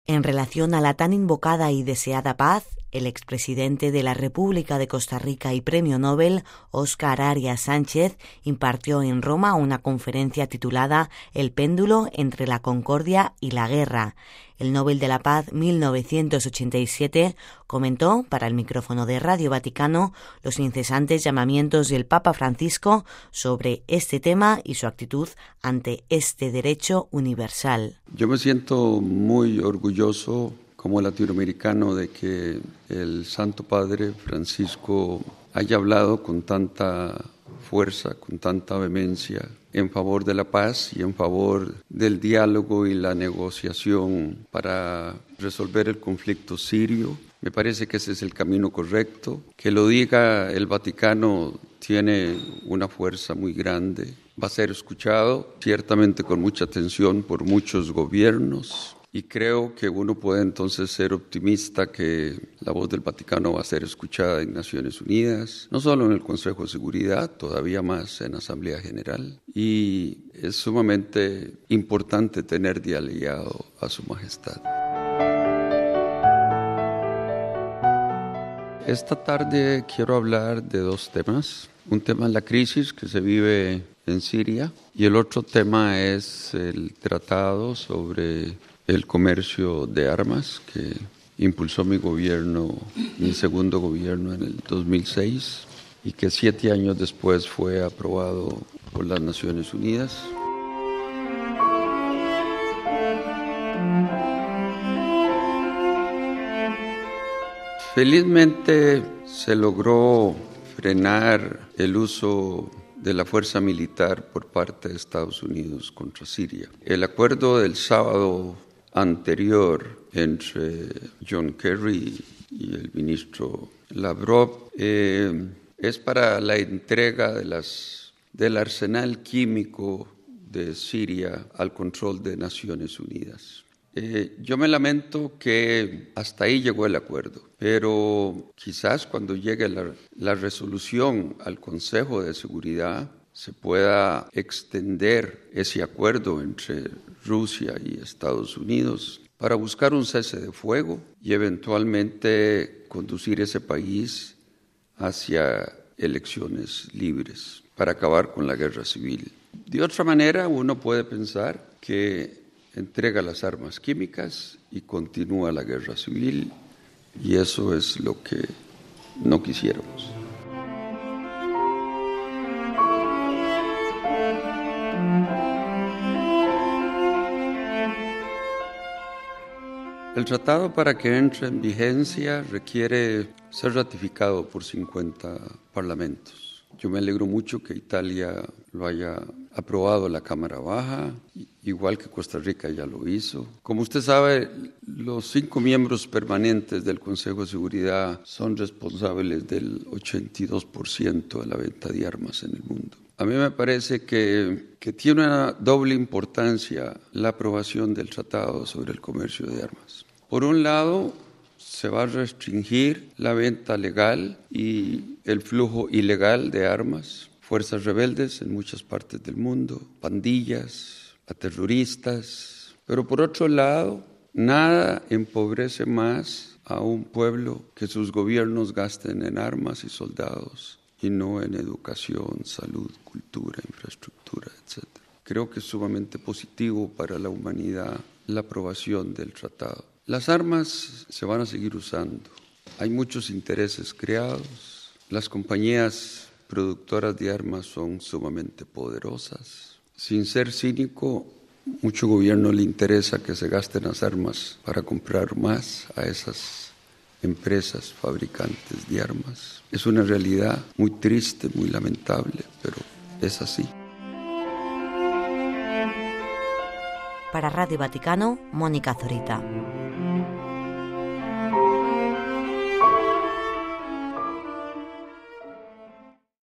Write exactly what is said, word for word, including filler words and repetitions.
En relación a la tan invocada y deseada paz, el expresidente de la República de Costa Rica y Premio Nobel, Óscar Arias Sánchez, impartió en Roma una conferencia titulada El péndulo entre la concordia y la guerra. El Nobel de la Paz mil novecientos ochenta y siete comentó para el micrófono de Radio Vaticano los incesantes llamamientos del Papa Francisco sobre este tema y su actitud ante este derecho universal. Yo me siento muy orgulloso como latinoamericano de que el Santo Padre Francisco haya hablado con tanta fuerza, con tanta vehemencia en favor de la paz y en favor del diálogo y la negociación para resolver el conflicto sirio. Me parece que ese es el camino correcto. Que lo diga el Vaticano tiene una fuerza muy grande. Va a ser escuchado ciertamente con mucha atención por muchos gobiernos. Y creo que uno puede entonces ser optimista que la voz del Vaticano va a ser escuchada en Naciones Unidas, no solo en el Consejo de Seguridad, todavía más en Asamblea General. Y es sumamente importante tener de aliado a Su Majestad. Esta tarde quiero hablar de dos temas. Un tema es la crisis que se vive en Siria y el otro tema es el tratado sobre el comercio de armas que impulsó mi gobierno, mi segundo gobierno en el dos mil seis y que siete años después fue aprobado por las Naciones Unidas. Felizmente se logró frenar el uso de la fuerza militar por parte de Estados Unidos contra Siria. El acuerdo del sábado anterior entre John Kerry y el ministro Lavrov eh, es para la entrega de las, del arsenal químico de Siria al control de Naciones Unidas. Eh, yo me lamento que hasta ahí llegó el acuerdo, pero quizás cuando llegue la, la resolución al Consejo de Seguridad se pueda extender ese acuerdo entre Rusia y Estados Unidos para buscar un cese de fuego y eventualmente conducir ese país hacia elecciones libres para acabar con la guerra civil. De otra manera, uno puede pensar que entrega las armas químicas y continúa la guerra civil, y eso es lo que no quisiéramos. El tratado, para que entre en vigencia, requiere ser ratificado por cincuenta parlamentos. Yo me alegro mucho que Italia lo haya aprobado la Cámara Baja, igual que Costa Rica ya lo hizo. Como usted sabe, los cinco miembros permanentes del Consejo de Seguridad son responsables del ochenta y dos por ciento de la venta de armas en el mundo. A mí me parece que, que tiene una doble importancia la aprobación del Tratado sobre el Comercio de Armas. Por un lado, se va a restringir la venta legal y el flujo ilegal de armas, fuerzas rebeldes en muchas partes del mundo, pandillas, a terroristas. Pero por otro lado, nada empobrece más a un pueblo que sus gobiernos gasten en armas y soldados y no en educación, salud, cultura, infraestructura, etcétera. Creo que es sumamente positivo para la humanidad la aprobación del tratado. Las armas se van a seguir usando. Hay muchos intereses creados. Las compañías productoras de armas son sumamente poderosas. Sin ser cínico, mucho gobierno le interesa que se gasten las armas para comprar más a esas empresas fabricantes de armas. Es una realidad muy triste, muy lamentable, pero es así. Para Radio Vaticano, Mónica Zorita.